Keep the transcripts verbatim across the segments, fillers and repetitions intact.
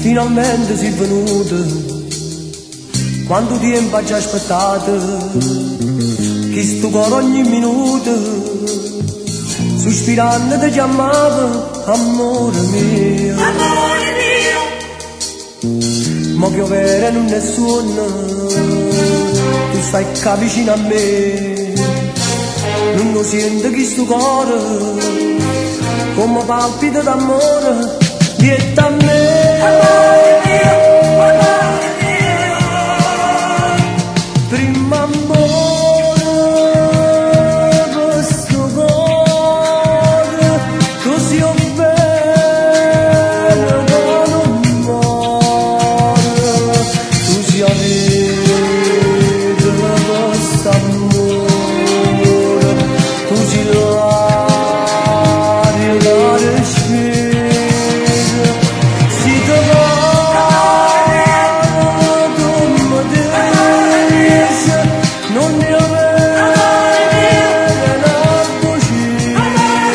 finalmente sei venuta, quanto tempo hai già aspettato, che sto cuore ogni minuto, sospirando ti chiamava, amore mio, amore mio, ma piovere non è suono, tu stai qua vicino a me, non lo sento che sto cuore, come palpita d'amore, vieni a me, amore mio, amore mio, prima amore, questo cuore, così ho bene che non muore, tu sia vita questo amore, tu sia l'aria che respiro, si te va, tu mi dici, non ne avere una cucina,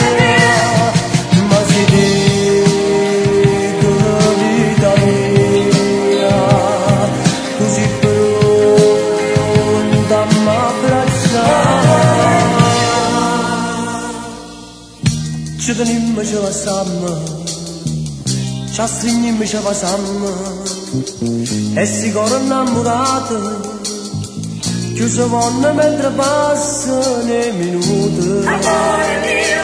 ma si dico vita mia, tu sei pronta a m'abbracciare, ci tenim ci passam, ci stringiamo ci passam, e si corre innamorato, ci si vanno mentre passano i minuti, amore mio,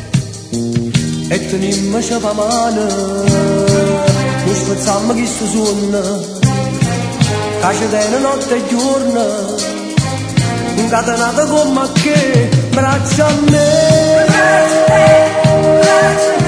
e tenim ci pa mano, non spezziamo chi sto sonno, che ci tiene notte e giorno, incatenata come che braccia a me.